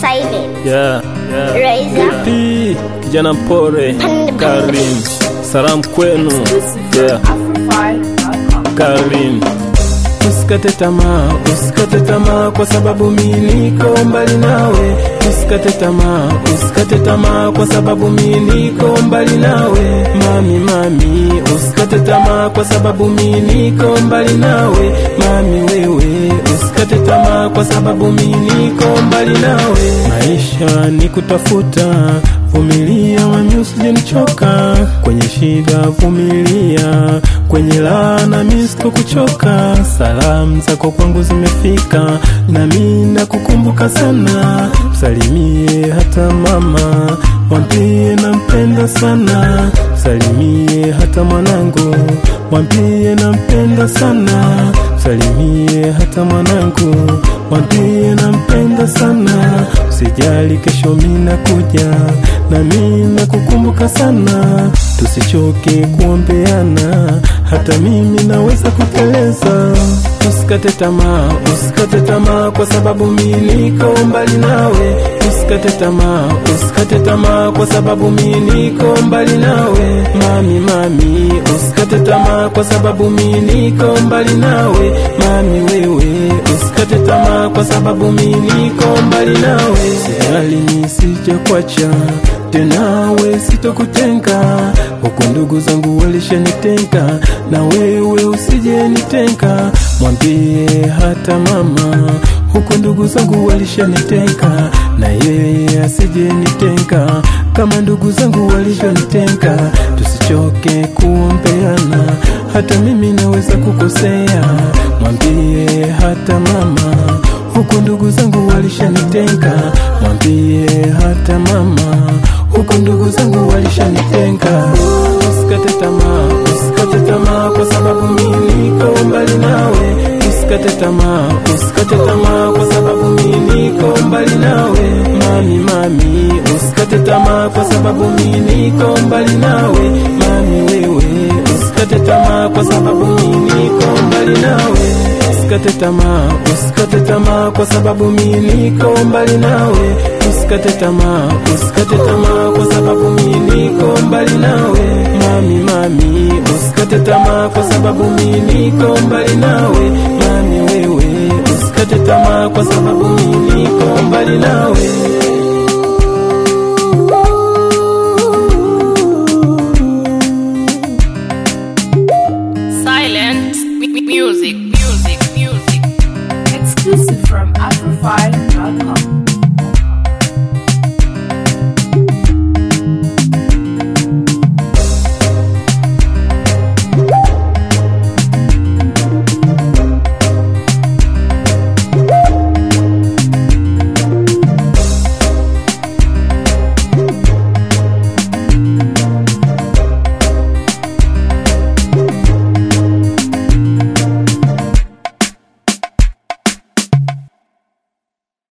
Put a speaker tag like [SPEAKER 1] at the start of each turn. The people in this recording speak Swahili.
[SPEAKER 1] Silent.
[SPEAKER 2] Yeah.
[SPEAKER 1] Razor.
[SPEAKER 2] P, kijana mpore, Karim. Salam kwenu. Yeah. Karim. Usikate tamaa kwa sababu mimi niko mbali nawe. Usikate tamaa kwa sababu mimi niko mbali nawe. Mami, usikate tamaa kwa sababu mimi niko mbali nawe. Mami wewe, usikate tamaa kwa sababu mimi niko mbali nawe. Maisha ni kutafuta, vumilia mami usijenichoka. Kwenye shida vumilia, kwenye laana mimi sitokuchoka. Salamu zako kwangu zimefika, na mimi nakukumbuka sana. Msalimie hata mama, mwambie nampenda sana. Msalimie hata mwanangu, mwambie nampenda sana. Msalimie hata mwanangu, mwambie nampenda sana. Usijali kesho mimi nakuja, na mimi nakukumbuka sana. Tusichoke kuombeana, hata mimi naweza kuteleza. Usikate tamaa kwa sababu mimi niko mbali nawe. Usikate tamaa kwa sababu mimi niko mbali nawe. Mami, usikate tamaa kwa sababu mimi niko mbali nawe. Mami wewe, usikate tamaa kwa sababu mimi niko mbali nawe. Sijali nisijakwacha tena, we sitokutenga. Huko ndugu zangu walishanitenga, na wewe usijenitenga. Mwambie hata mama, huko ndugu zangu walishanitenga, na yeye asijenitenga kama ndugu zangu walishanitenga. Tusichoke kuombeana, hata mimi naweza kukosea. Mwambie hata mama, huko ndugu zangu walishanitenga. Mwambie hata mama, huko ndugu zangu walishanitenga. Usikate tamaa kwa sababu mimi niko mbali nawe. Usikate tamaa kwa sababu mimi niko mbali nawe. Mami, usikate tamaa kwa sababu mimi niko mbali nawe. Mami wewe, usikate tamaa kwa sababu mimi niko mbali nawe. Usikate tamaa kwa sababu mimi niko mbali nawe. Usikate tamaa kwa sababu mimi niko mbali nawe. Mami, usikate tamaa kwa sababu mimi niko mbali nawe. Mami wewe, usikate tamaa kwa sababu mimi niko mbali nawe.